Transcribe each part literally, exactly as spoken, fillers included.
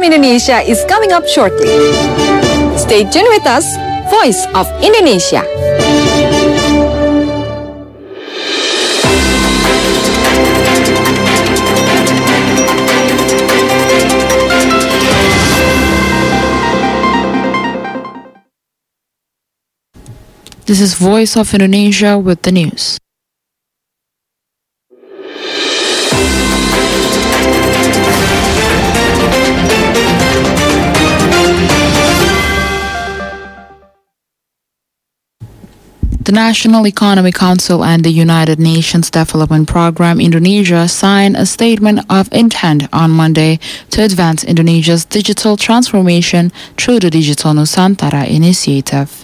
Indonesia is coming up shortly. Stay tuned with us, Voice of Indonesia. This is Voice of Indonesia with the news. The National Economic Council and the United Nations Development Programme Indonesia signed a statement of intent on Monday to advance Indonesia's digital transformation through the Digital Nusantara initiative.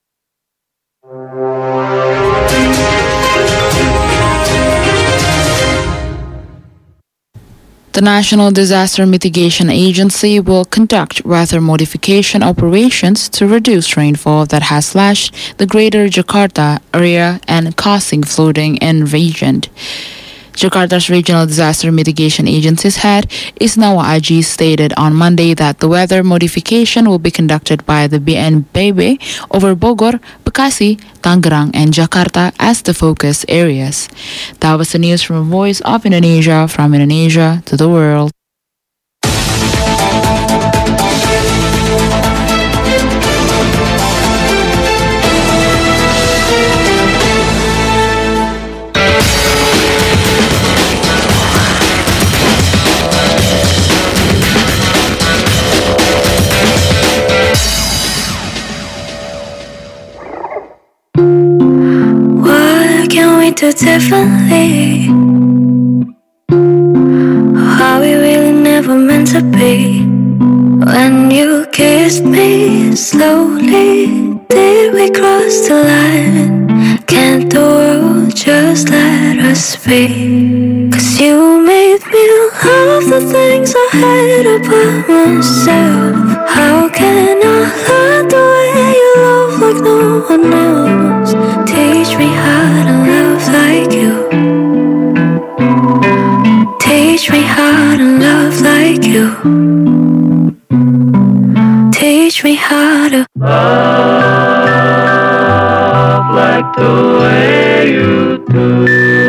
The National Disaster Mitigation Agency will conduct weather modification operations to reduce rainfall that has slashed the greater Jakarta area and causing flooding in the region. Jakarta's Regional Disaster Mitigation Agency's head, Isnawa Aji, stated on Monday that the weather modification will be conducted by the B N P B over Bogor, Bekasi, Tangerang, and Jakarta as the focus areas. That was the news from Voice of Indonesia, from Indonesia to the world. Do differently, how we really never meant to be. When you kissed me slowly, did we cross the line? Can't the world just let us be? Cause you made me love the things I hate about myself. How can I love the way you love like no one else? Teach me how to love like you. Teach me how to love like you. Teach me how to love like the way you do.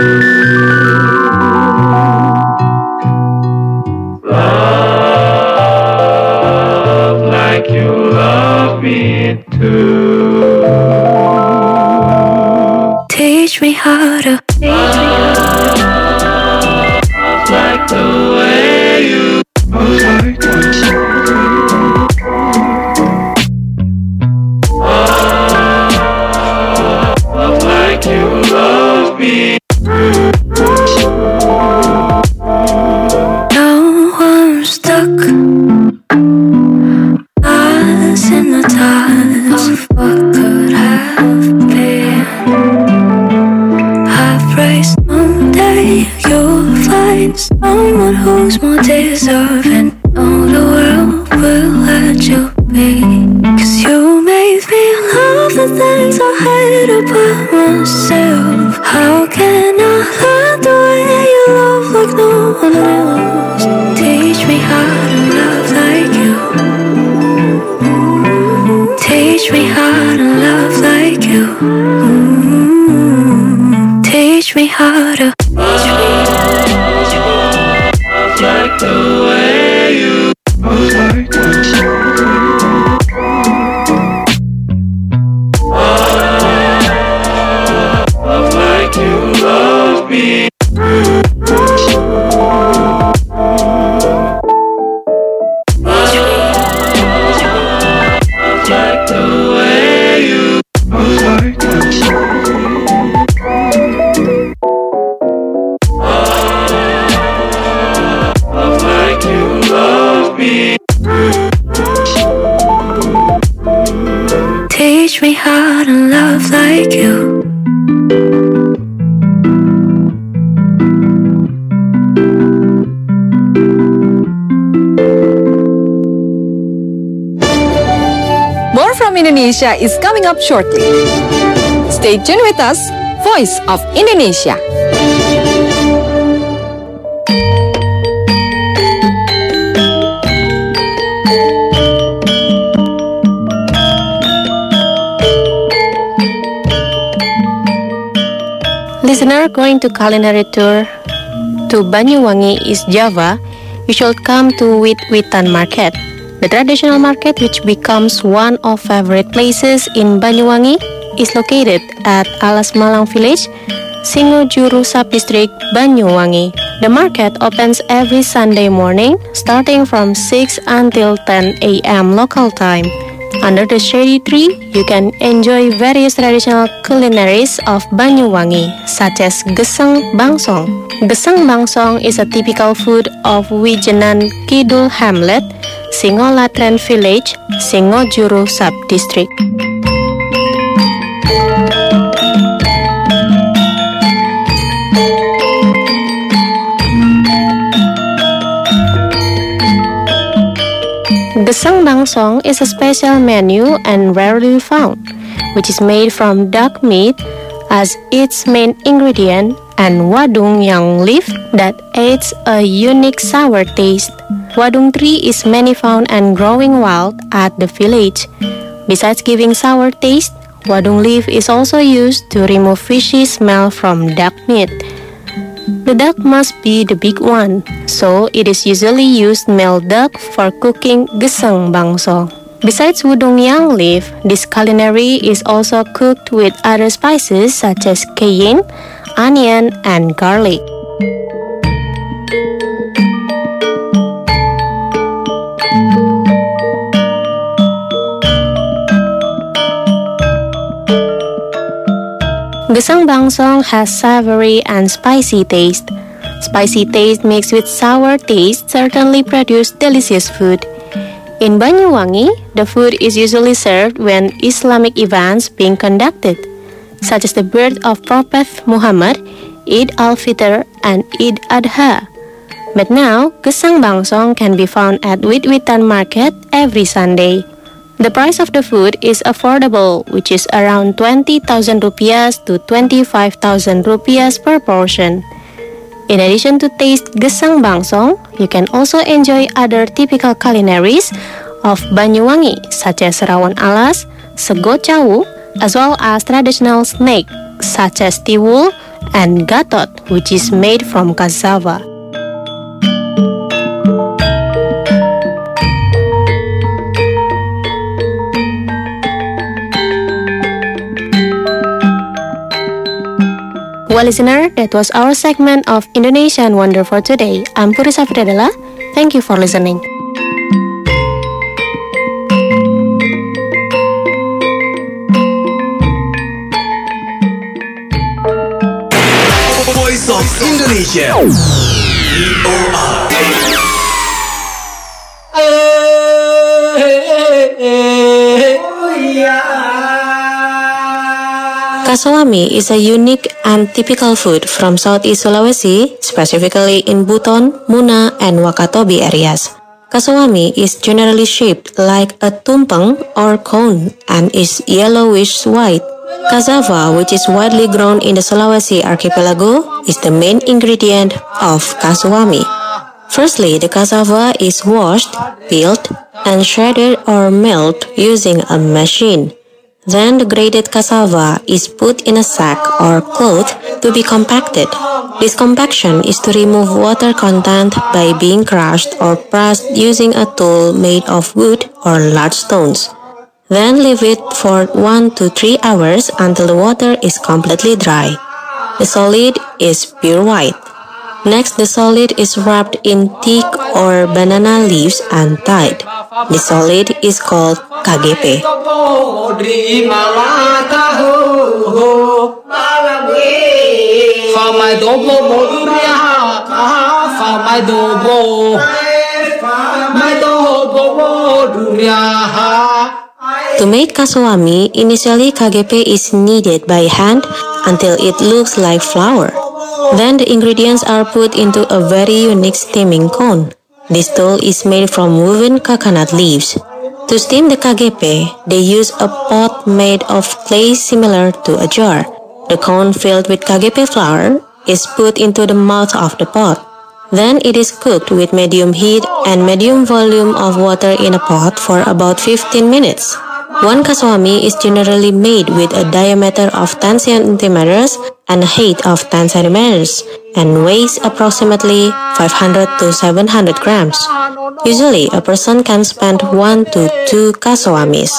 Love like you love me too. Teach me how to love like the way you love like you love me. Now I'm stuck, lost in the dark of what could have been. Someday you'll find someone who's more deserving. No, the world will let you be. Cause you made me love the things I hate about myself. How can I love the way you love like no one else? Teach me how to love like you. Teach me how to love like you. Teach me how to teach me love like the way you love like you. Love like you love me. Love like the way you love like you. Teach me how to love like you. More from Indonesia is coming up shortly. Stay tuned with us, Voice of Indonesia. going to culinary tour to Banyuwangi, East Java, you should come to Wit-Witan Market. The traditional market, which becomes one of favorite places in Banyuwangi, is located at Alas Malang Village, Singojuru Sub-District, Banyuwangi. The market opens every Sunday morning, starting from six until ten a m local time. Under the shady tree, you can enjoy various traditional culinaries of Banyuwangi, such as Gesang Bangsong. Gesang Bangsong is a typical food of Wijenan Kidul Hamlet, Singolatren Village, Singojuru Sub-District. Gesang Bangsong is a special menu and rarely found, which is made from duck meat as its main ingredient and wadung yang leaf that adds a unique sour taste. Wadung tree is many found and growing wild at the village. Besides giving sour taste, wadung leaf is also used to remove fishy smell from duck meat. The duck must be the big one, so it is usually used male duck for cooking Gesang Bangsong. Besides wadung yang leaf, this culinary is also cooked with other spices such as cayenne, onion, and garlic. Gesang Bangsong has savory and spicy taste. Spicy taste mixed with sour taste certainly produce delicious food. In Banyuwangi, the food is usually served when Islamic events being conducted, such as the birth of Prophet Muhammad, Eid al-Fitr, and Eid Adha. But now, Gesang Bangsong can be found at Wit-Witan Market every Sunday. The price of the food is affordable, which is around twenty thousand rupiahs to twenty-five thousand rupiahs per portion. In addition to taste Gesang Bangsong, you can also enjoy other typical culinaries of Banyuwangi, such as rawon alas, sego cawu, as well as traditional snack such as tiwul and gatot, which is made from cassava. Well, listener, that was our segment of Indonesian Wonder for today. I'm Puri Safriadala. Thank you for listening. Voice of Indonesia. V O R. Kasawami is a unique and typical food from Southeast Sulawesi, specifically in Buton, Muna, and Wakatobi areas. Kasawami is generally shaped like a tumpeng or cone and is yellowish-white. Cassava, which is widely grown in the Sulawesi archipelago, is the main ingredient of kasawami. Firstly, the cassava is washed, peeled, and shredded or milled using a machine. Then the grated cassava is put in a sack or cloth to be compacted. This compaction is to remove water content by being crushed or pressed using a tool made of wood or large stones. Then leave it for one to three hours until the water is completely dry. The solid is pure white. Next, the solid is wrapped in thick or banana leaves and tied. The solid is called K G P. To make kasawami, initially K G P is kneaded by hand until it looks like flour. Then the ingredients are put into a very unique steaming cone. This tool is made from woven coconut leaves. To steam the K G P, they use a pot made of clay similar to a jar. The cone filled with K G P flour is put into the mouth of the pot. Then it is cooked with medium heat and medium volume of water in a pot for about fifteen minutes. One kaswami is generally made with a diameter of ten centimeters and a height of ten centimeters and weighs approximately five hundred to seven hundred grams. Usually, a person can spend one to two kaswamis.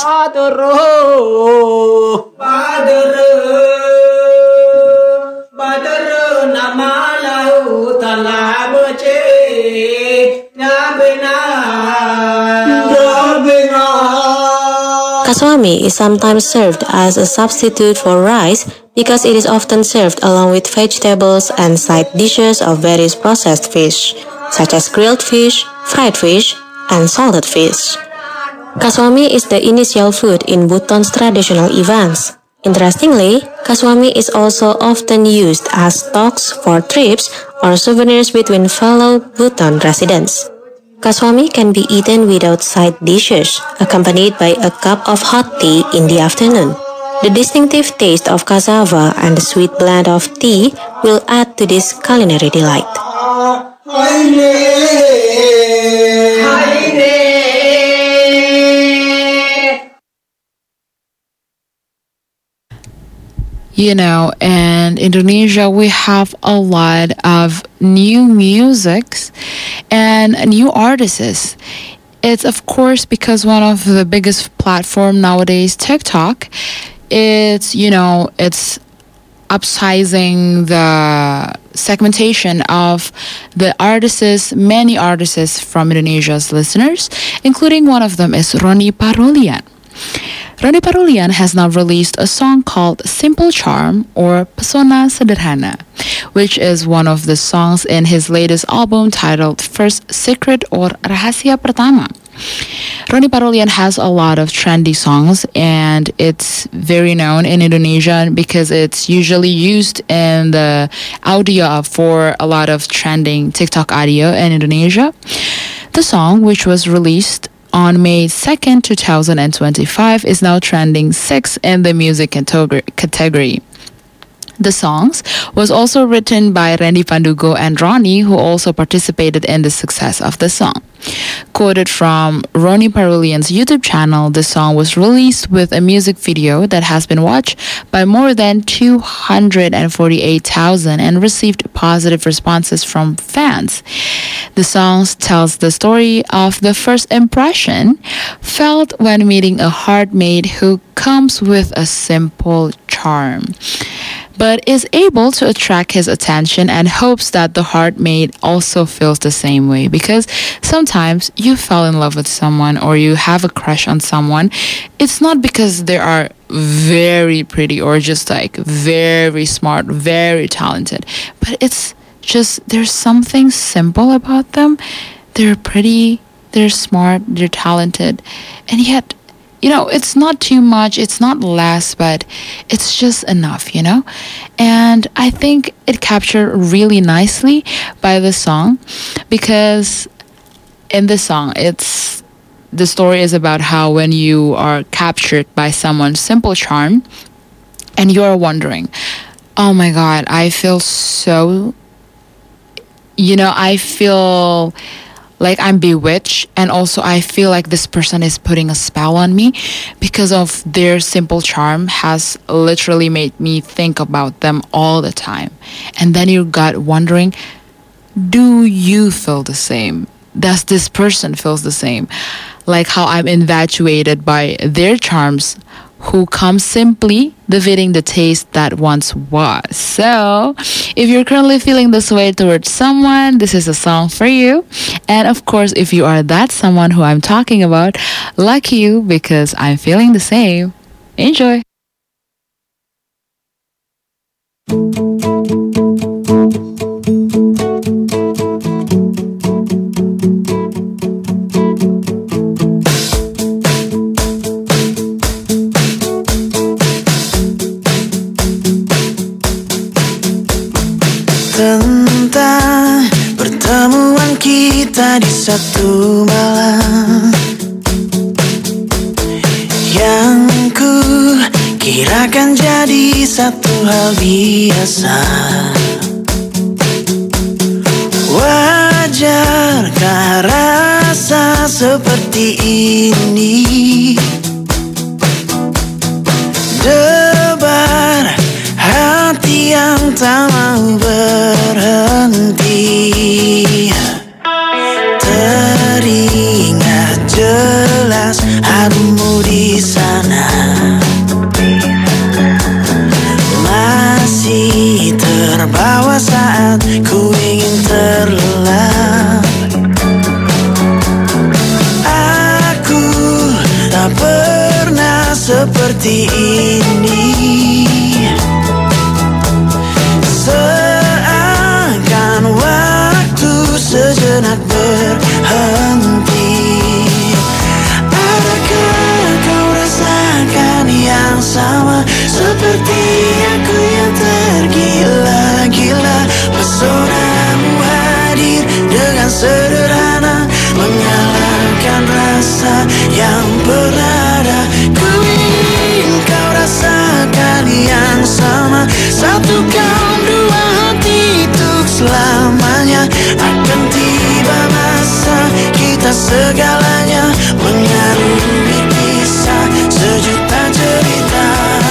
Kaswami is sometimes served as a substitute for rice because it is often served along with vegetables and side dishes of various processed fish, such as grilled fish, fried fish, and salted fish. Kaswami is the initial food in Buton's traditional events. Interestingly, kaswami is also often used as stocks for trips or souvenirs between fellow Buton residents. Kaswami can be eaten without side dishes, accompanied by a cup of hot tea in the afternoon. The distinctive taste of cassava and the sweet blend of tea will add to this culinary delight. You know, in Indonesia, we have a lot of new musics and new artists. It's, of course, because one of the biggest platform nowadays, TikTok, it's, you know, it's upsizing the segmentation of the artists, many artists from Indonesia's listeners, including one of them is Ronnie Parulian. Ronnie Parulian has now released a song called Simple Charm or Pesona Sederhana, which is one of the songs in his latest album titled First Secret or Rahasia Pertama. Ronnie Parulian has a lot of trendy songs and it's very known in Indonesia because it's usually used in the audio for a lot of trending TikTok audio in Indonesia. The song, which was released on May second, twenty twenty-five, is now trending sixth in the music category. The songs was also written by Randy Pandugo and Ronnie, who also participated in the success of the song. Quoted from Ronnie Parulian's YouTube channel, the song was released with a music video that has been watched by more than two hundred forty-eight thousand and received positive responses from fans. The song tells the story of the first impression felt when meeting a heartmate who comes with a simple charm, but is able to attract his attention and hopes that the heartmate also feels the same way. Because sometimes you fell in love with someone or you have a crush on someone, it's not because they are very pretty or just like very smart, very talented, but it's just there's something simple about them. They're pretty, they're smart, they're talented, and yet, you know, it's not too much, it's not less, but it's just enough, you know? And I think it captured really nicely by the song because in the song, it's the story is about how when you are captured by someone's simple charm and you're wondering, oh my God, I feel so, you know, I feel like I'm bewitched, and also I feel like this person is putting a spell on me because of their simple charm has literally made me think about them all the time. And then you got wondering, do you feel the same? Does this person feels the same? Like how I'm infatuated by their charms, who comes simply befitting the taste that once was. So, if you're currently feeling this way towards someone, this is a song for you. And of course, if you are that someone who I'm talking about, lucky you because I'm feeling the same. Enjoy! Tentang pertemuan kita di satu malam yang ku kirakan jadi satu hal biasa. Wajarkah rasa seperti ini? terbawa saat ku ingin terlelap. Aku tak pernah seperti ini, seakan waktu sejenak berhenti. Adakah kau rasakan yang sama seperti aku yang tergila-gila? Pesonamu hadir dengan sederhana, mengalahkan rasa yang pernah ada. Ku ingin kau rasakan yang sama, satukan dua hati untuk selamanya. Akan tiba masa kita segalanya mengarungi kisah sejuta cerita.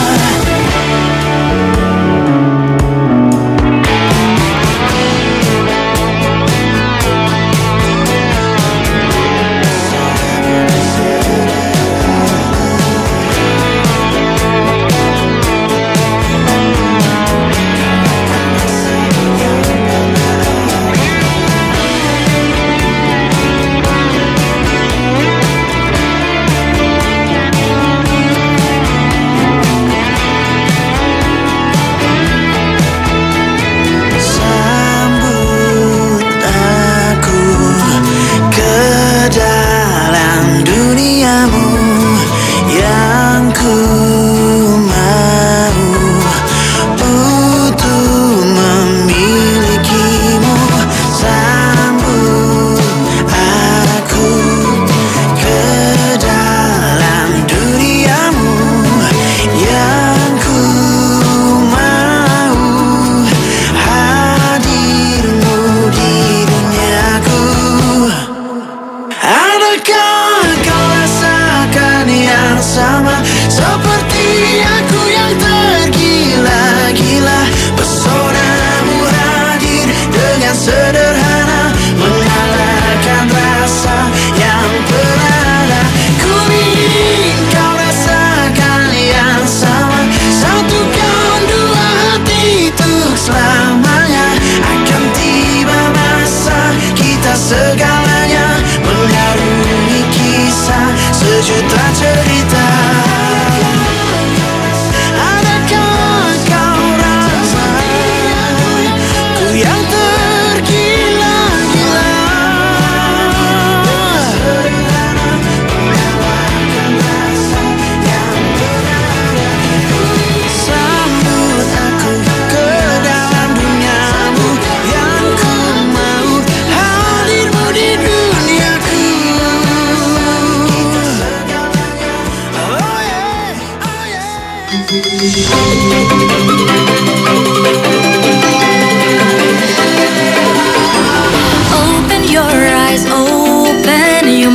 Open your eyes, open your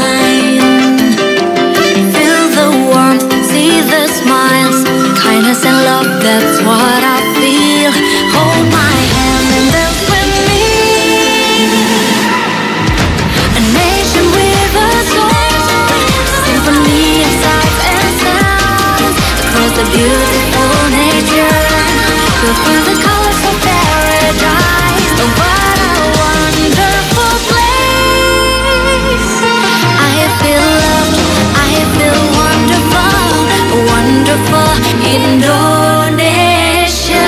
mind. Feel the warmth, see the smiles, kindness and love, that's what I feel. Hold my hand and dance with me. A nation with a soul, symphony of sights and sounds, across the beautiful nature. We'll find the colors of paradise. Oh, what a wonderful place. I feel loved, I feel wonderful, wonderful Indonesia.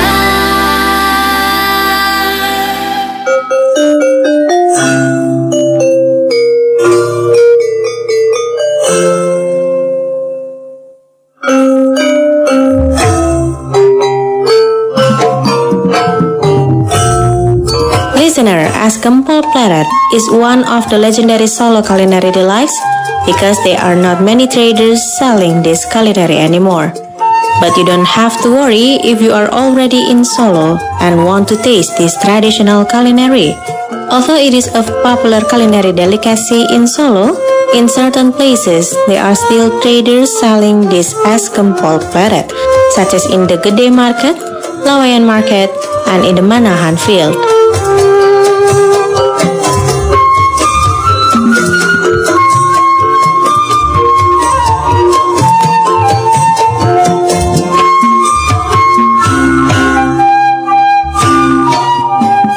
Listener, Es Gempol Pleret is one of the legendary Solo culinary delights because there are not many traders selling this culinary anymore. But you don't have to worry if you are already in Solo and want to taste this traditional culinary. Although it is a popular culinary delicacy in Solo, in certain places there are still traders selling this Es Gempol Pleret, such as in the Gede Market, Lawayan Market, and in the Manahan Field.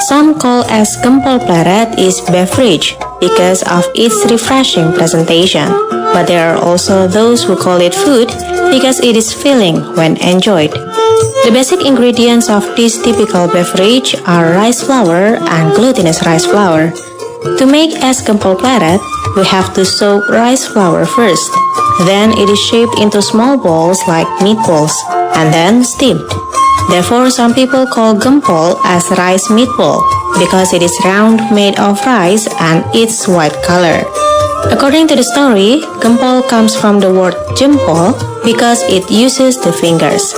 some call as gempol pleret is beverage because of its refreshing presentation. But there are also those who call it food because it is filling when enjoyed. The basic ingredients of this typical beverage are rice flour and glutinous rice flour. To make es gempol pleret, we have to soak rice flour first. Then it is shaped into small balls like meatballs and then steamed. Therefore, some people call gempol as rice meatball because it is round, made of rice, and its white color. According to the story, gempol comes from the word jempol because it uses the fingers.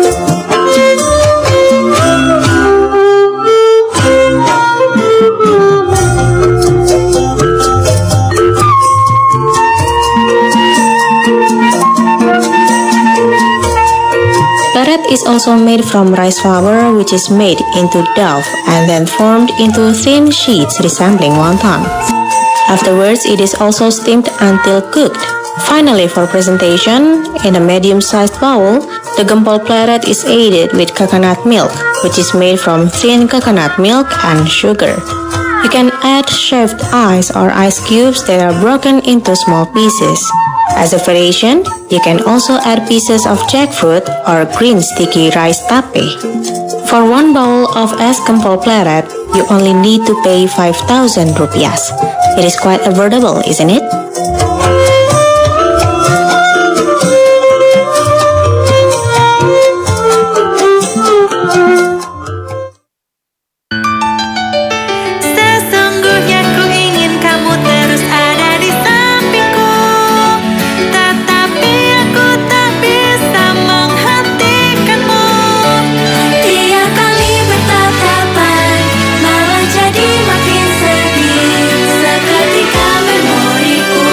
Pleret is also made from rice flour, which is made into dough and then formed into thin sheets resembling wonton. Afterwards, it is also steamed until cooked. Finally, for presentation, in a medium-sized bowl, the gempol pleret is aided with coconut milk, which is made from thin coconut milk and sugar. You can add shaved ice or ice cubes that are broken into small pieces. As a variation, you can also add pieces of jackfruit or green sticky rice tape. For one bowl of es gempol pleret, you only need to pay five thousand rupiahs. It is quite affordable, isn't it? Sesungguhnya ku ingin kamu terus ada di sampingku, tetapi aku tak bisa menghentikanmu. Tiap kali bertatapan, malah jadi makin sedih. Seketika memoriku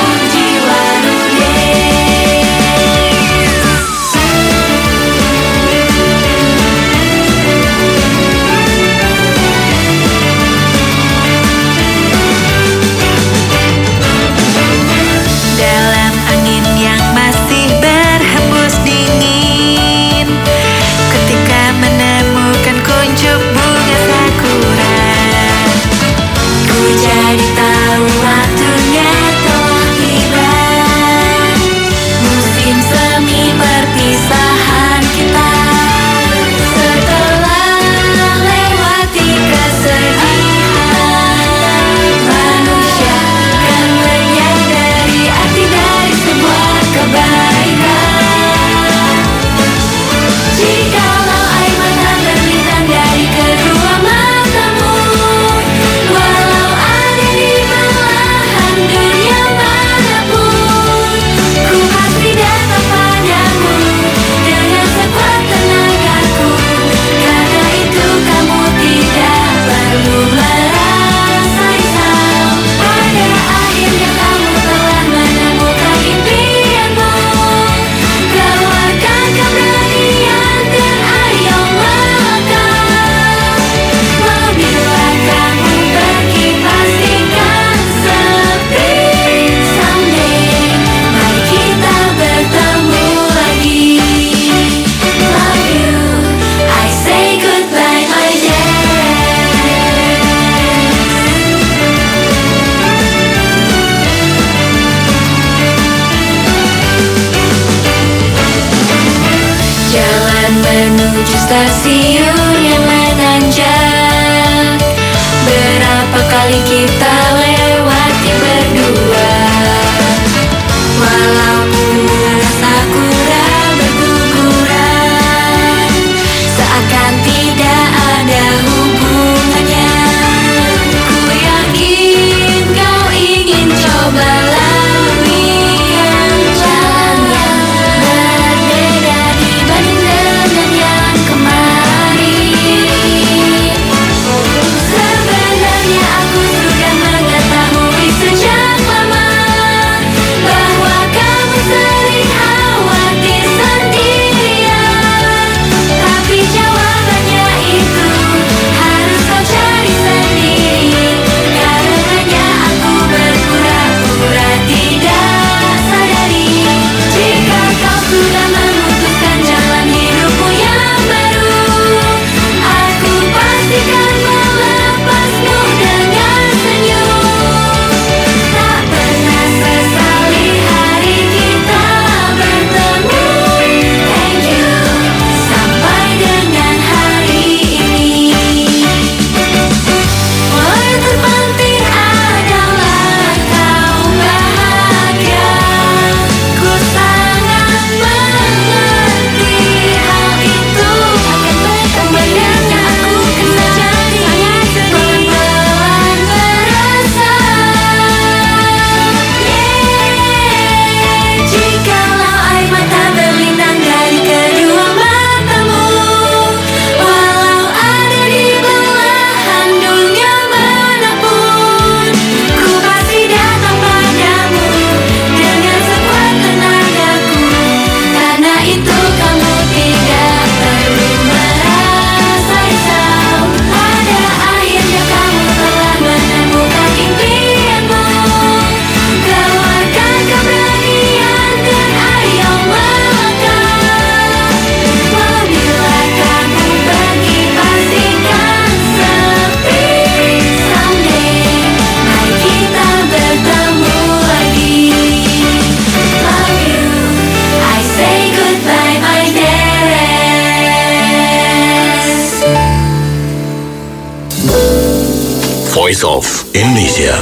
Voice of Indonesia.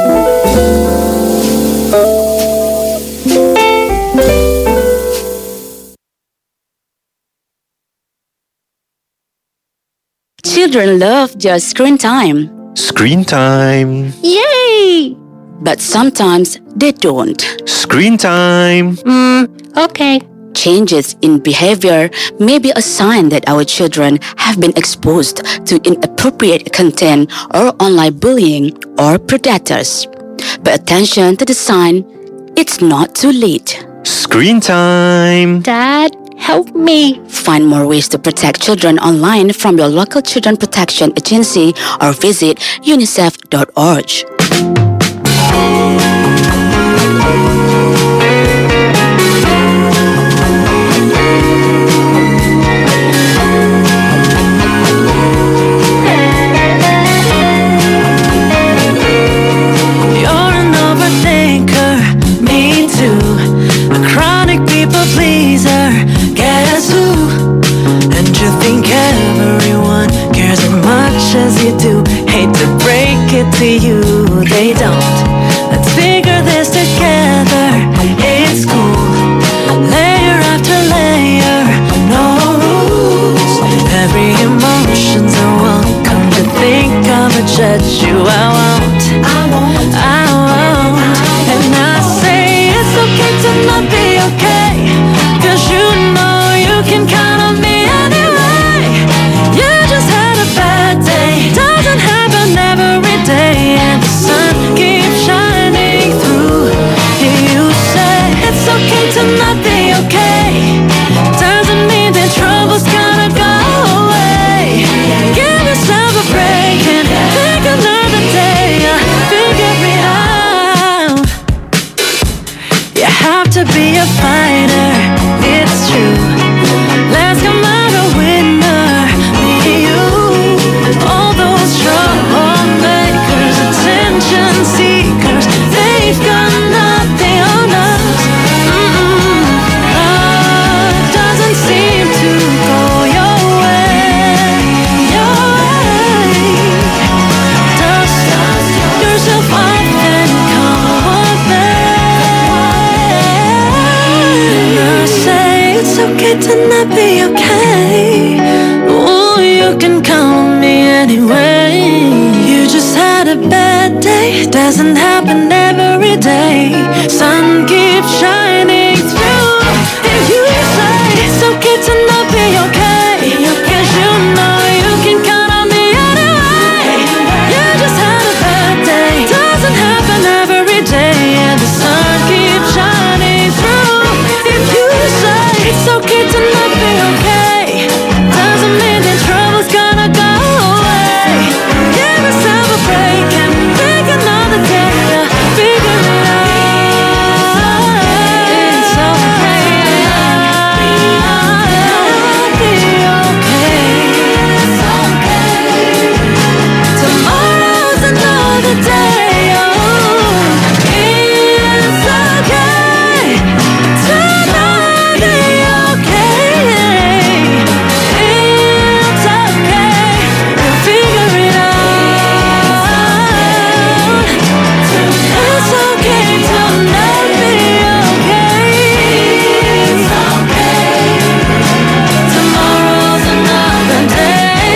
Children love their screen time. Screen time. Yay! But sometimes they don't. Screen time. Hmm, okay. Changes in behavior may be a sign that our children have been exposed to inappropriate content or online bullying or predators. Pay attention to the sign. It's not too late. Screen time. Dad, help me. Find more ways to protect children online from your local children protection agency or visit unicef dot org. To you, they don't. Let's figure this together. It's cool. Layer after layer, no rules. Every emotion's a welcome. To think of or judge you, I won't. I won't. I won't. And I say it's okay to not be okay. 'Cause you know you can count on me anyway. You just had a bad day. Doesn't happen every day, and the sun keeps shining through. You say it's okay to not be okay. Doesn't mean that trouble's gonna go away. Give yourself a break and pick another day. Figure it out. You have to be a fighter. It's true. Let's come out a winner. Me, you, all those troublemakers, attention seekers, they've got nothing on us. Mm-mm. Uh, doesn't seem to go your way, your way. Dust yourself off and come on back. And I say it's okay to not be okay. Oh, you can count on me anyway. You just had a bad day. Doesn't happen every day. Sun keeps shining through. If you say it's okay to not be okay, 'cause you know you can count on me anyway. You just had a bad day. Doesn't happen every day, and the sun keeps shining through. If you say it's okay to not be okay, doesn't mean that trouble's gonna go away. Give yourself a break and pick another day. Figure it out. It's okay. Be okay. It's okay. Tomorrow's another day. Oh, it's okay to not be okay. It's okay. We'll figure it out. It's okay to not be okay. It's okay. Tomorrow's another day.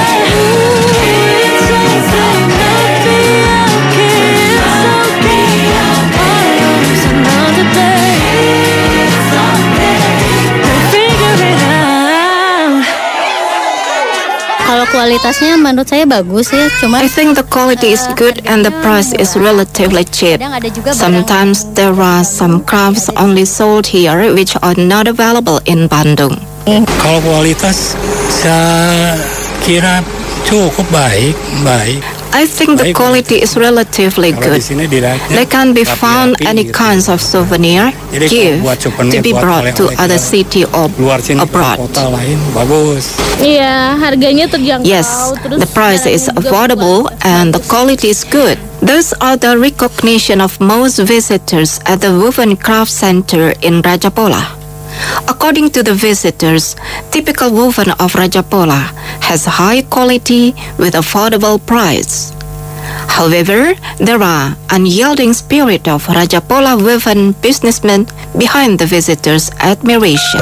It's okay to not be okay. It's okay. Tomorrow's another day. It's okay. We'll figure it out. Kalau kualitasnya menurut saya bagus ya, cuma I think the quality is good and the price is relatively cheap. kadang ada juga barang Sometimes there are some crafts only sold here which are not available in Bandung. Kalau kualitas saya kira cukup baik, baik. I think the quality is relatively Kalau di good. sini diraknya They can be found rapi-rapi any gitu. kinds of souvenir, Jadi kalau gift buat souvenir, to be buat brought to oleh-oleh other ke city or luar sini ke abroad. kota lain bagus. Iya, harganya terjangkau. Yes, terus the price barangnya is juga affordable kualitas and the bagus. quality is good. Those are the recognition of most visitors at the Woven Craft Center in Rajapola. According to the visitors, typical woven of Rajapola has high quality with affordable price. However, there are unyielding spirit of Rajapola woven businessmen behind the visitors' admiration.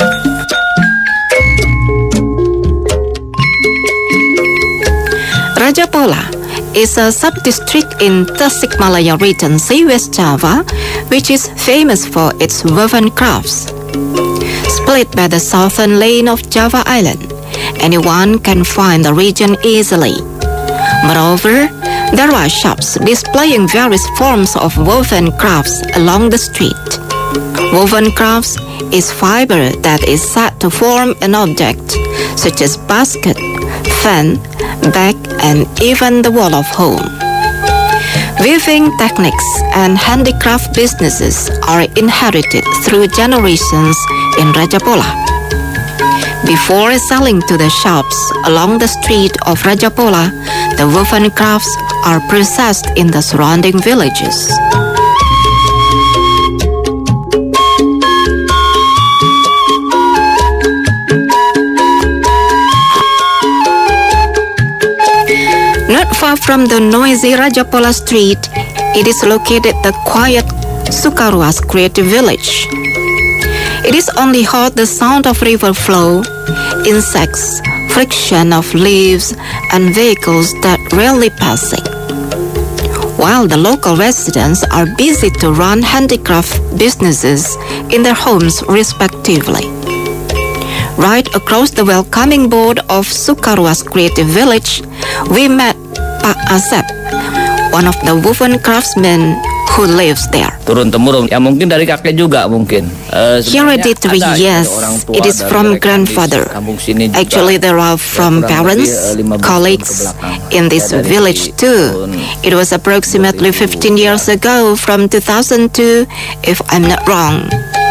Rajapola is a sub-district in Tasikmalaya Regency, West Java, which is famous for its woven crafts. Split by the southern lane of Java Island, anyone can find the region easily. Moreover, there are shops displaying various forms of woven crafts along the street. Woven crafts is fiber that is set to form an object, such as basket, fan, bag, and even the wall of home. Weaving techniques and handicraft businesses are inherited through generations in Rajapola. Before selling to the shops along the street of Rajapola, the woven crafts are processed in the surrounding villages. Not far from the noisy Rajapola street, it is located the quiet Sukaruas Creative Village. It is only heard the sound of river flow, insects, friction of leaves, and vehicles that rarely passing. While the local residents are busy to run handicraft businesses in their homes respectively. Right across the welcoming board of Sukaruas Creative Village, we met Pak Asep, one of the woven craftsmen who lives there. Turun-temurun, ya mungkin dari kakek juga mungkin. Uh, Hereditary, yes, it is from grandfather. Actually, there are from parents, colleagues in this village too. It was approximately fifteen years ago, from two thousand two, if I'm not wrong.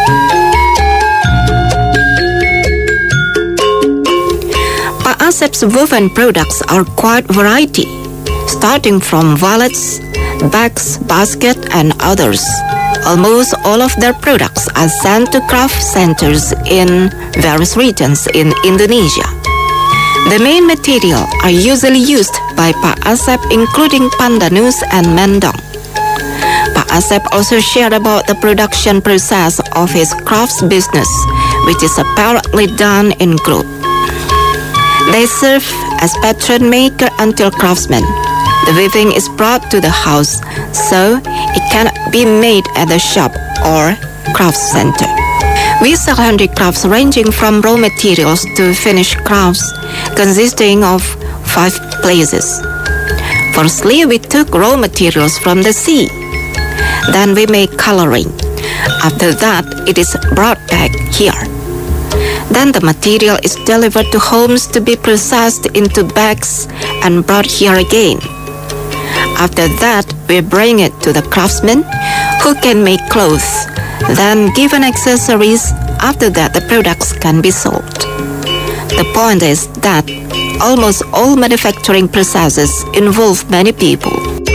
Pak Asep's woven products are quite variety, starting from wallets, bags, basket, and others. Almost all of their products are sent to craft centers in various regions in Indonesia. The main material are usually used by Pak Asep, including pandanus and mendong. Pak Asep also shared about the production process of his crafts business, which is apparently done in group. They serve as patron maker until craftsmen. The weaving is brought to the house, so it cannot be made at the shop or craft center. We sell handicrafts ranging from raw materials to finished crafts, consisting of five places. Firstly, we took raw materials from the sea. Then we make coloring. After that, it is brought back here. Then the material is delivered to homes to be processed into bags and brought here again. After that, we bring it to the craftsmen who can make clothes, then given accessories. After that, the products can be sold. The point is that almost all manufacturing processes involve many people.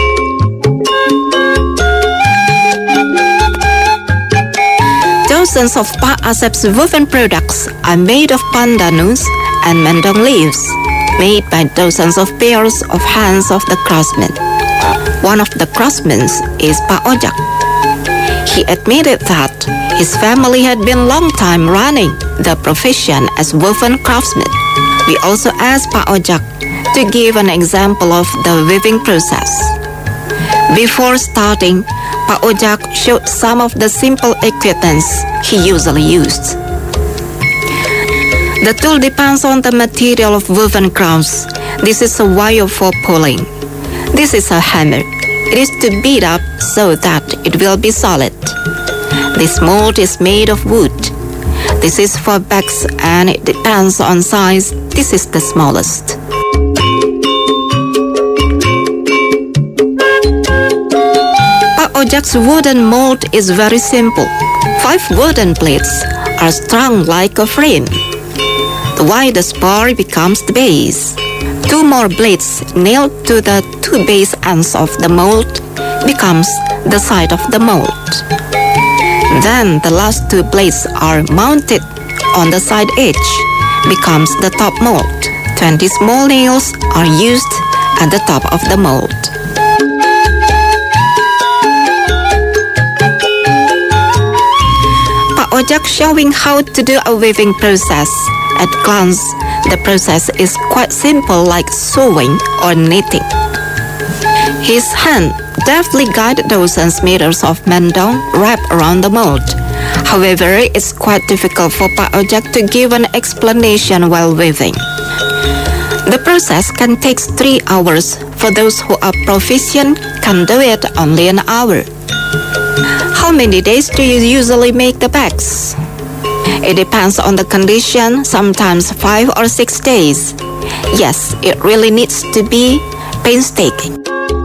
Dozens of Pak Asep's woven products are made of pandanus and mendong leaves, made by dozens of pairs of hands of the craftsmen. One of the craftsmen is Pak Ojak. He admitted that his family had been long time running the profession as woven craftsman. We also asked Pak Ojak to give an example of the weaving process. Before starting, Pak Ojak showed some of the simple equipment he usually used. The tool depends on the material of woven crafts. This is a wire for pulling. This is a hammer. It is to beat up so that it will be solid. This mold is made of wood. This is for bags and it depends on size. This is the smallest. Pak Ojak's wooden mold is very simple. Five wooden plates are strung like a frame. The widest bar becomes the base. Two more blades nailed to the two base ends of the mold becomes the side of the mold. Then the last two blades are mounted on the side edge, becomes the top mold. twenty small nails are used at the top of the mold. project showing how to do a weaving process. At glance, the process is quite simple, like sewing or knitting. His hand deftly guided dozens meters of mendong wrapped around the mold. However, it's quite difficult for Pak Ojek to give an explanation while weaving. The process can take three hours. For those who are proficient, can do it only an hour. How many days do you usually make the bags? It depends on the condition, sometimes five or six days. Yes, it really needs to be painstaking.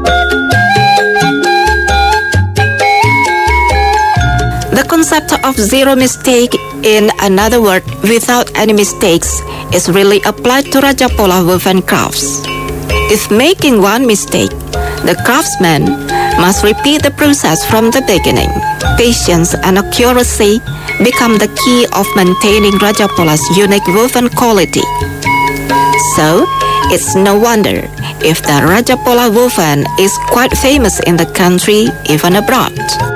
The concept of zero mistake, in another word, without any mistakes, is really applied to Rajapola woven crafts. If making one mistake, the craftsman must repeat the process from the beginning. Patience and accuracy become the key of maintaining Rajapola's unique woven quality. So, it's no wonder if the Rajapola woven is quite famous in the country, even abroad.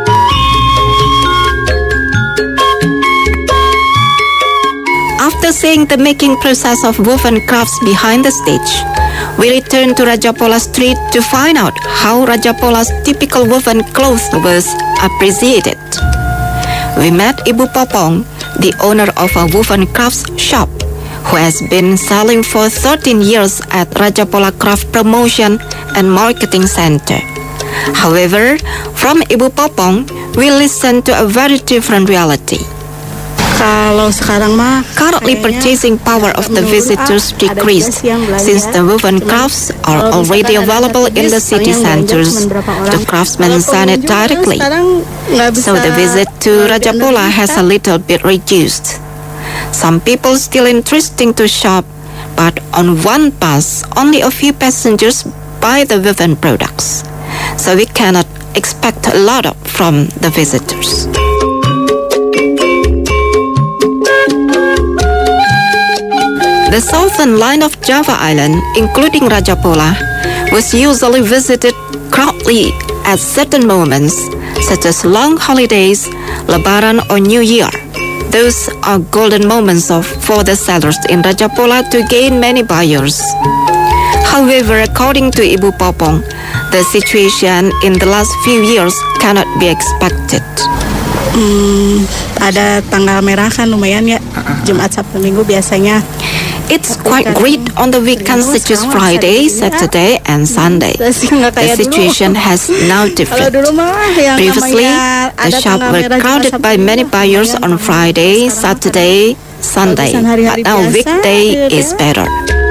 After seeing the making process of woven crafts behind the stage, we return to Rajapola Street to find out how Rajapola's typical woven cloth was appreciated. We met Ibu Popong, the owner of a woven crafts shop, who has been selling for thirteen years at Rajapola Craft Promotion and Marketing Center. However, from Ibu Popong, we listen to a very different reality. Currently, purchasing power of the visitors decreased since the woven crafts are already available in the city centers. The craftsmen sell it directly, so the visit to Rajapola has a little bit reduced. Some people still interesting to shop, but on one bus, only a few passengers buy the woven products, so we cannot expect a lot of from the visitors. The southern line of Java Island, including Rajapola, was usually visited crowdly at certain moments, such as long holidays, Lebaran or New Year. Those are golden moments of, for the sellers in Rajapola to gain many buyers. However, according to Ibu Popong, the situation in the last few years cannot be expected. Hmm, ada tanggal merah kan lumayan ya, Jumat Sabtu Minggu biasanya. It's quite great on the weekends such as Friday, Saturday, and Sunday. The situation has now different. Previously, the shops were crowded by many buyers on Friday, Saturday, Sunday, but now weekday is better.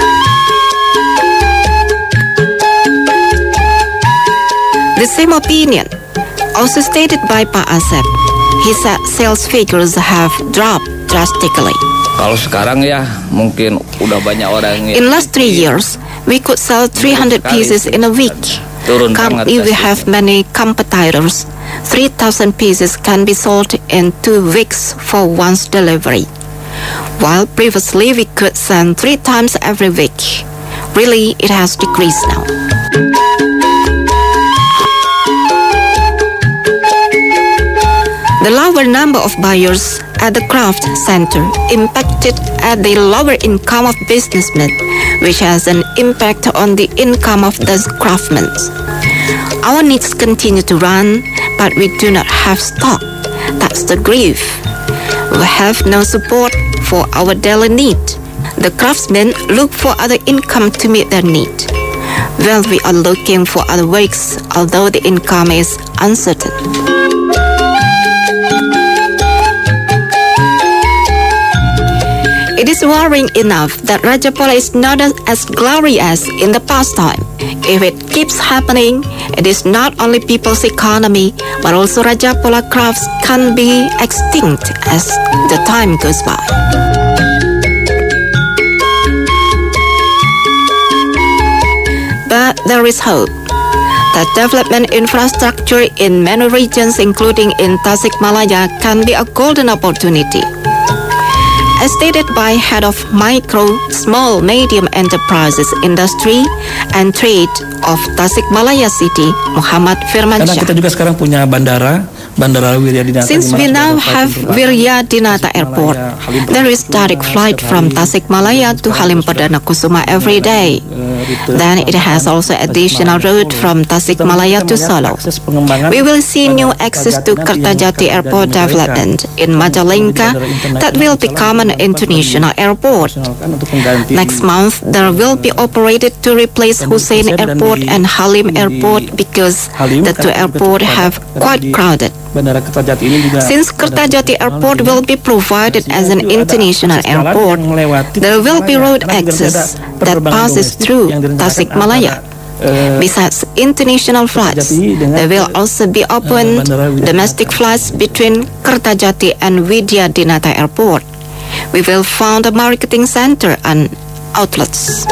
The same opinion also stated by Pak Asep. He said sales figures have dropped drastically. Kalau sekarang ya mungkin udah banyak orang yang... In last three years, we could sell three hundred pieces in a week. Currently, we have many competitors. three thousand pieces can be sold in two weeks for one's delivery, while previously we could send three times every week. Really, it has decreased now. The lower number of buyers at the craft center impacted at the lower income of businessmen, which has an impact on the income of the craftsmen. Our needs continue to run, but we do not have stock. That's the grief. We have no support for our daily need. The craftsmen look for other income to meet their need. Well, we are looking for other ways, although the income is uncertain. It is worrying enough that Rajapola is not as glorious in the past time. If it keeps happening, it is not only people's economy, but also Rajapola crafts can be extinct as the time goes by. But there is hope that development infrastructure in many regions, including in Tasikmalaya, can be a golden opportunity. As stated by head of Micro, Small, Medium Enterprises Industry and Trade, of Tasikmalaya City, Muhammad Karena Firmansyah. kita juga sekarang punya bandara, Bandara Wiryadinata. Since we now have Wiryadinata Airport, there is direct flight from Tasikmalaya to Halim Perdana Kusuma every day. Then it has also additional route from Tasikmalaya to Solo. We will see new access to Kertajati Airport development in Majalengka that will become an international airport. Next month, there will be operated to replace Hussein Airport and Halim Airport because the two airports have quite crowded. Since Kertajati Airport will be provided as an international airport, there will be road access that passes through Tasikmalaya. Besides international flights, there will also be opened domestic flights between Kertajati and Wiryadinata Airport. We will found a marketing center and outlets.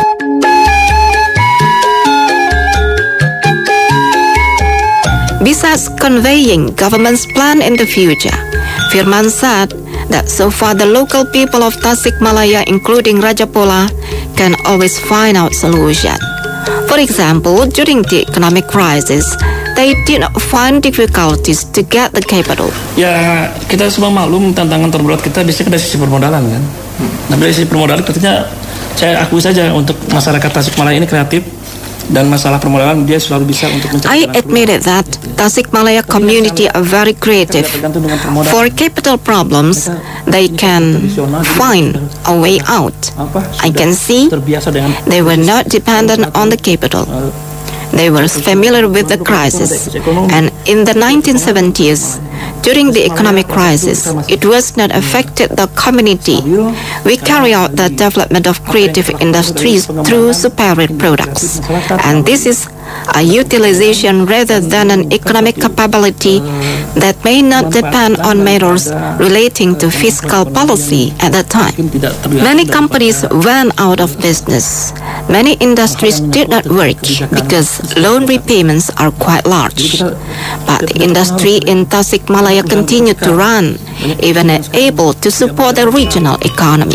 Besides conveying government's plan in the future, Firman said that so far the local people of Tasikmalaya, including Rajapola, can always find out solution. For example, during the economic crisis, they did not find difficulties to get the capital. Ya, kita semua maklum tantangan terberat kita biasanya dari sisi permodalan kan. Nah, dari sisi permodalan tentunya saya akui saja untuk masyarakat Tasikmalaya ini kreatif. Dan masalah permodalan dia selalu bisa untuk I admitted that Tasikmalaya community are very creative. For capital problems, they can find a way out. I can see they were not dependent on the capital. They were familiar with the crisis, and in the nineteen seventies, during the economic crisis, it was not affected the community. We carry out the development of creative industries through superior products, and this is a utilization rather than an economic capability that may not depend on matters relating to fiscal policy at that time. Many companies went out of business. Many industries did not work because loan repayments are quite large. But the industry in Tasikmalaya continued to run, even able to support the regional economy.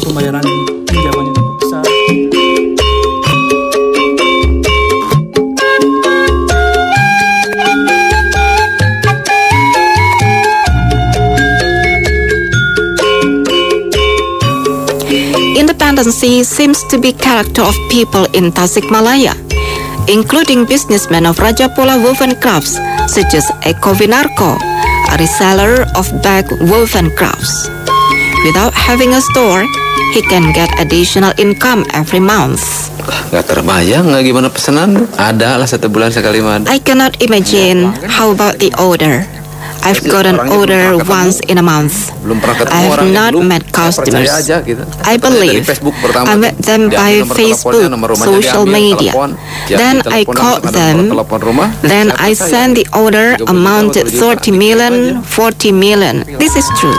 Independency seems to be character of people in Tasikmalaya, including businessmen of Rajapola woven crafts such as Eko Winarko, a reseller of bag woven crafts. Without having a store, he can get additional income every month. Gak terbayang nggak gimana pesanan? Ada lah satu bulan sekali mah. I cannot imagine how about the order. I've got an order once in a month. I have not met customers. I believe I met them by Facebook, social media. Then I called them. Then I sent the order amounted thirty million, forty million. This is true.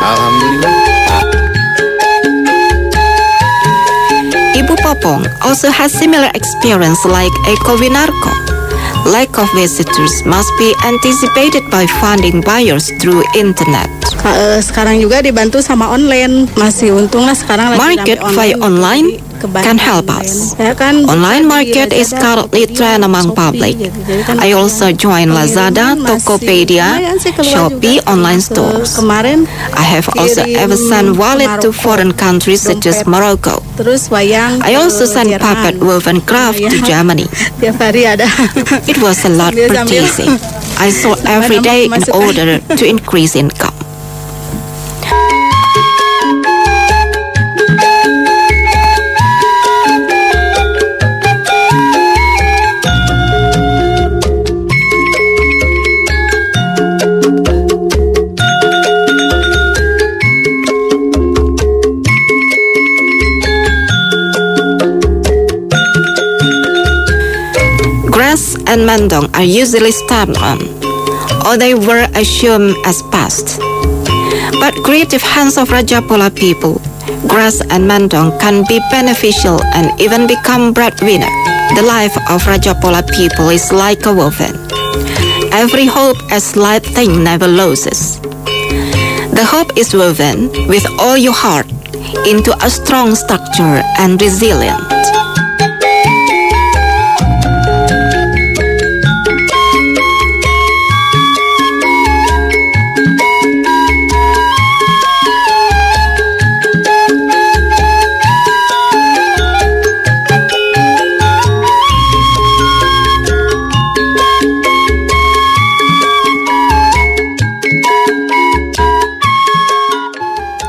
Ibu Popong also has similar experience like Eko Winarko. Lack of visitors must be anticipated by finding buyers through internet. Sekarang juga dibantu sama online. Masih untung lah sekarang lagi market via online can help us. Online market is currently trend among public. I also join Lazada, Tokopedia, Shopee online stores. I have also ever sent wallet to foreign countries such as Morocco. I also sent puppet woven craft to Germany. It was a lot purchasing. I sold every day in order to increase income. And mendong are usually stepped on, or they were assumed as past. But creative hands of Rajapola people, grass and mendong can be beneficial and even become breadwinner. The life of Rajapola people is like a woven. Every hope a slight thing never loses. The hope is woven with all your heart into a strong structure and resilient.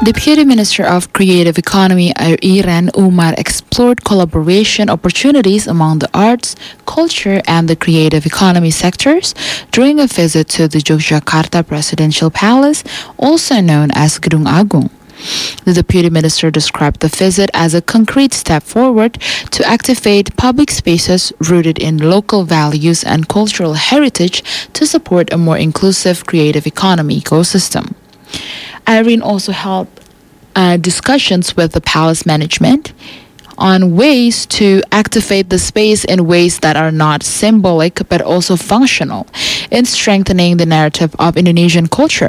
Deputy Minister of Creative Economy Iren Umar explored collaboration opportunities among the arts, culture, and the creative economy sectors during a visit to the Yogyakarta Presidential Palace, also known as Gedung Agung. The Deputy Minister described the visit as a concrete step forward to activate public spaces rooted in local values and cultural heritage to support a more inclusive creative economy ecosystem. Irene also held uh, discussions with the palace management on ways to activate the space in ways that are not symbolic but also functional in strengthening the narrative of Indonesian culture.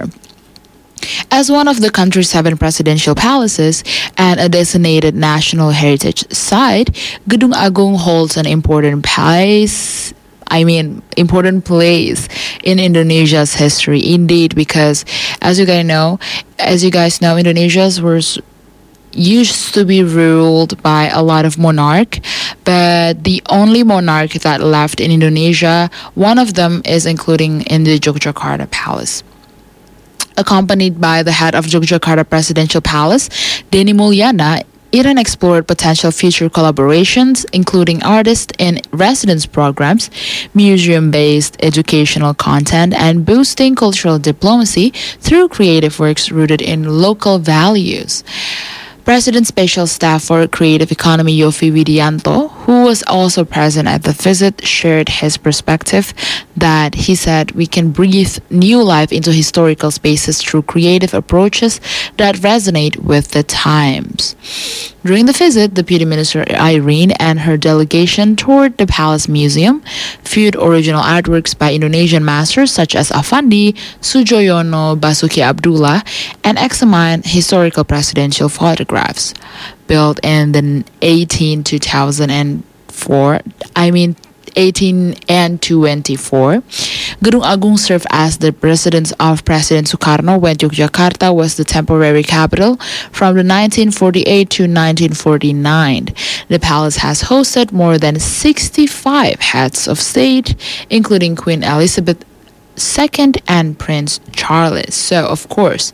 As one of the country's seven presidential palaces and a designated national heritage site, Gedung Agung holds an important place I mean, important place in Indonesia's history, indeed, because as you guys know, as you guys know, Indonesia was used to be ruled by a lot of monarch, but the only monarch that left in Indonesia, one of them is including in the Yogyakarta Palace. Accompanied by the head of Yogyakarta Presidential Palace, Denny Mulyana, Iren explored potential future collaborations, including artist in residence programs, museum-based educational content, and boosting cultural diplomacy through creative works rooted in local values. President Special Staff for Creative Economy Yovie Widianto, who was also present at the visit, shared his perspective that he said we can breathe new life into historical spaces through creative approaches that resonate with the times. During the visit, Deputy Minister Irene and her delegation toured the Palace Museum, viewed original artworks by Indonesian masters such as Affandi, Sujoyono, Basuki Abdullah, and examined historical presidential photographs built in the eighteen to two thousand four, I mean eighteen and twenty-four. Gedung Agung served as the residence of President Sukarno when Yogyakarta was the temporary capital from the nineteen forty-eight to nineteen forty-nine. The palace has hosted more than sixty-five heads of state, including Queen Elizabeth the Second and Prince Charles. So, of course,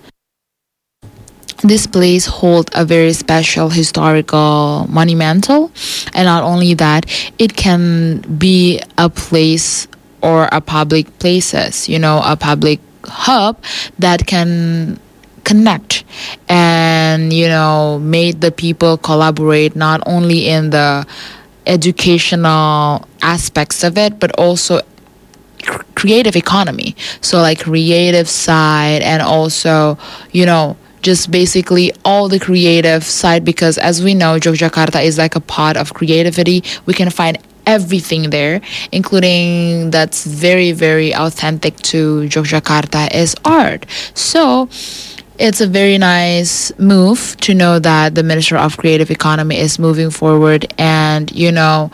this place holds a very special historical monumental, and not only that, it can be a place or a public places, you know, a public hub that can connect and, you know, make the people collaborate not only in the educational aspects of it, but also creative economy. So like creative side and also, you know, just basically all the creative side, because as we know, Yogyakarta is like a pot of creativity. We can find everything there, including that's very, very authentic to Yogyakarta is art. So it's a very nice move to know that the Minister of Creative Economy is moving forward and, you know,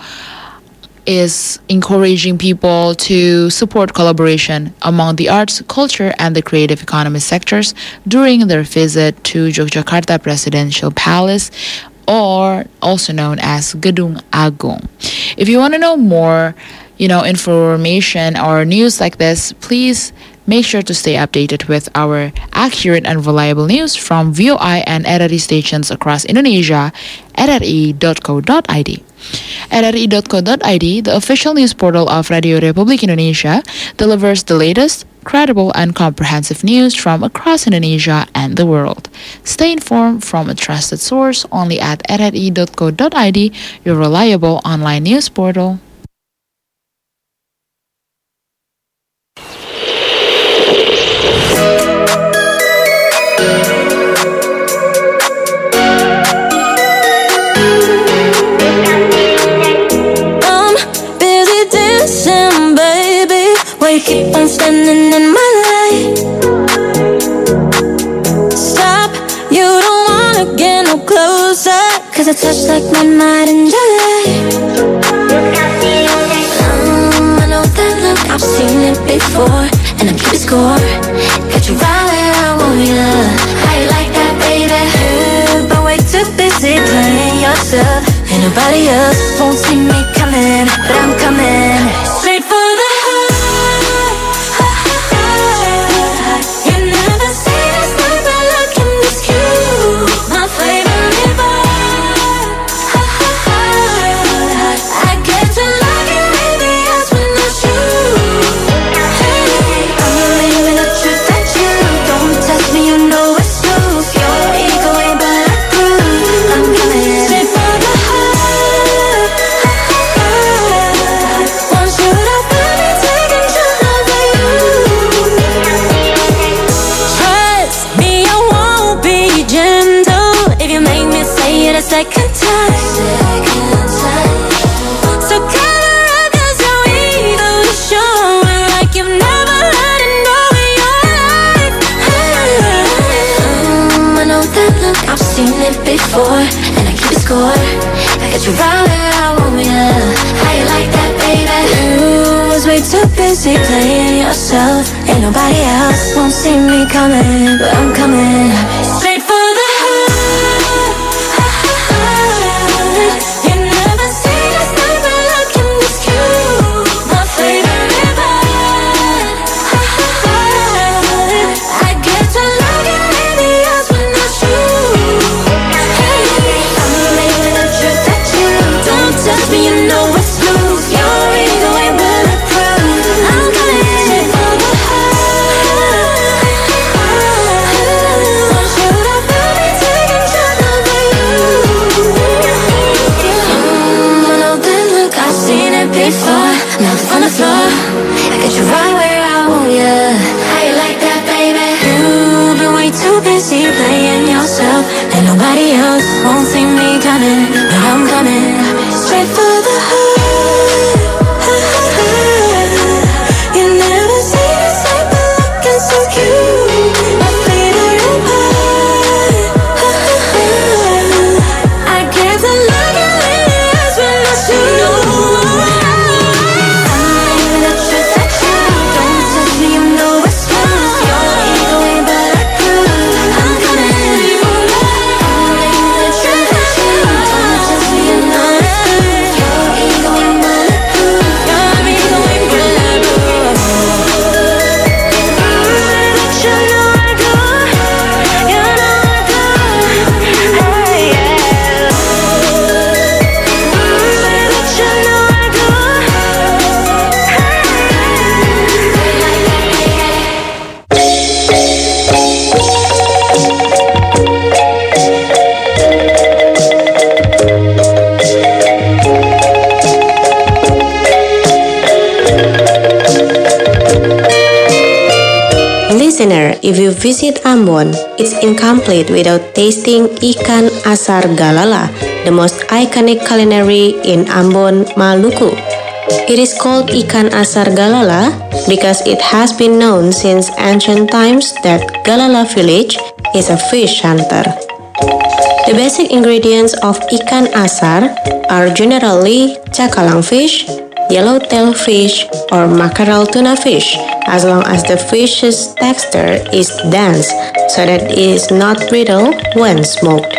is encouraging people to support collaboration among the arts, culture, and the creative economy sectors during their visit to Yogyakarta Presidential Palace, or also known as Gedung Agung. If you want to know more, you know, information or news like this, please make sure to stay updated with our accurate and reliable news from V O I and R R I stations across Indonesia at r r i dot co dot i d. r r i dot co dot i d, the official news portal of Radio Republik Indonesia, delivers the latest, credible, and comprehensive news from across Indonesia and the world. Stay informed from a trusted source only at r r i dot co dot i d, your reliable online news portal. You keep on standing in my light. Stop, you don't wanna get no closer, cause I touch like my night in July. um, I know that look, I've seen it before, and I keep it score. Got you right where I want you. How you like that, baby? Yeah, but way too busy playing yourself, and nobody else won't see me coming, but I'm coming straight for the you never say there's never looking this cute. before, and I keep it score. I got you right where I want ya. How you like that, baby? You was way too busy playing yourself. Ain't nobody else won't see me coming, but I'm coming straight for the heart. You never seen us never looking this cute. My favorite part. I get to looking in the eyes when I shoot. Hey, I'm living the truth that you don't touch me, you know it's loose. Your ego ain't bulletproof. I'm coming straight for the heart. Don't you ever be taking charge over you. Mm, I know that look, I've seen it before. Love on the floor, I got you right where I want ya. How you like that, baby? You've been way too busy playing yourself, and nobody else won't see me coming, but I'm coming straight for the heart. You never seen a type of looking so cute. My favorite part. I get to looking in the eyes when I shoot. I'm living the truth that you don't touch me, you know it's loose. Your ego ain't bulletproof. I'm coming for the heart. I'm living the truth that you don't touch me, you know it's loose. Your ego ain't bulletproof. Your ego ain't bulletproof. You know I do. You know I do. Hey, yeah. You know I do. Listener, if you visit Ambon, it's incomplete without tasting ikan asar galala, the most iconic culinary in Ambon, Maluku. It is called ikan asar galala because it has been known since ancient times that Galala village is a fish hunter. The basic ingredients of ikan asar are generally cakalang fish, yellowtail fish, or mackerel tuna fish, as long as the fish's texture is dense so that it is not brittle when smoked.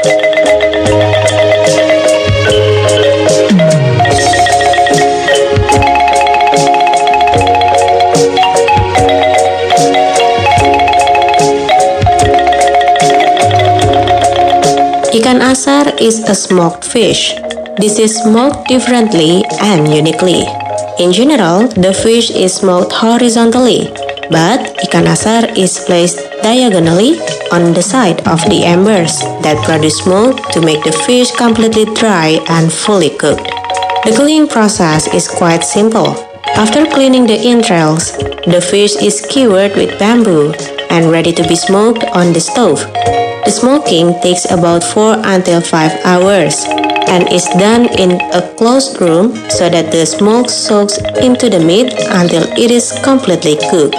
Ikan asar is a smoked fish. This is smoked differently and uniquely. In general, the fish is smoked horizontally, but ikan asar is placed diagonally on the side of the embers that produce smoke to make the fish completely dry and fully cooked. The cooking process is quite simple. After cleaning the entrails, the fish is skewered with bamboo and ready to be smoked on the stove. The smoking takes about four until five hours and is done in a closed room so that the smoke soaks into the meat until it is completely cooked.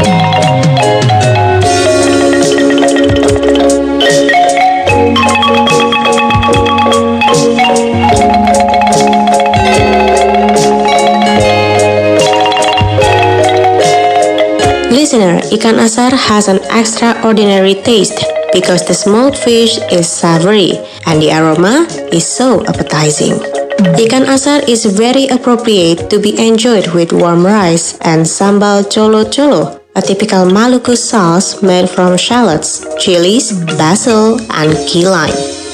Listener, ikan asar has an extraordinary taste because the smoked fish is savory and the aroma is so appetizing. Ikan asar is very appropriate to be enjoyed with warm rice and sambal colo-colo, a typical Maluku sauce made from shallots, chilies, basil, and key lime.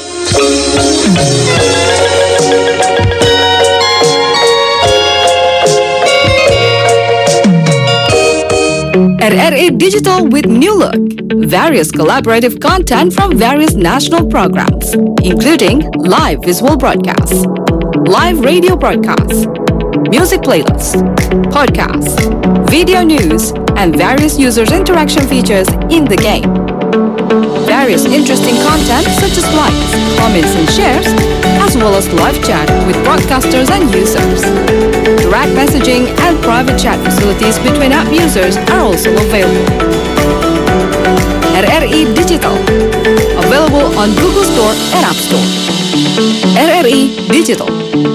R R A Digital with new look. Various collaborative content from various national programs, including live visual broadcasts, live radio broadcasts, music playlists, podcasts, video news, and various users' interaction features in the game. Various interesting content such as likes, comments, and shares, as well as live chat with broadcasters and users. Direct messaging and private chat facilities between app users are also available. R R E Digital, available available on Google Store and App Store. R R E Digital.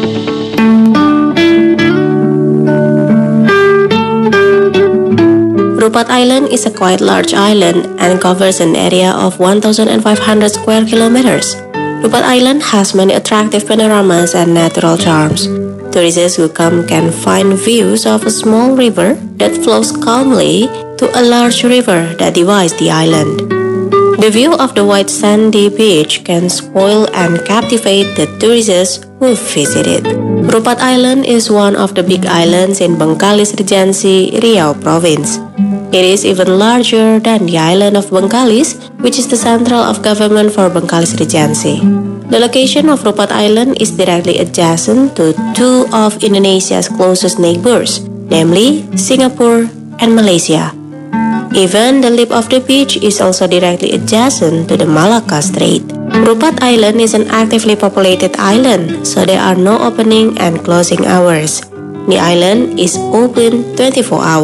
Rupat Island is a quite large island and covers an area of one thousand five hundred square kilometers. Rupat Island has many attractive panoramas and natural charms. Tourists who come can find views of a small river that flows calmly to a large river that divides the island. The view of the white sandy beach can spoil and captivate the tourists who visit it. Rupat Island is one of the big islands in Bengkalis Regency, Riau Province. It is even larger than the island of Bengkalis, which is the central of government for Bengkalis Regency. The location of Rupat Island is directly adjacent to two of Indonesia's closest neighbors, namely Singapore and Malaysia. Even the lip of the beach is also directly adjacent to the Malacca Strait. Rupat Island is an actively populated island, so there are no opening and closing hours. The island is open twenty-four hours.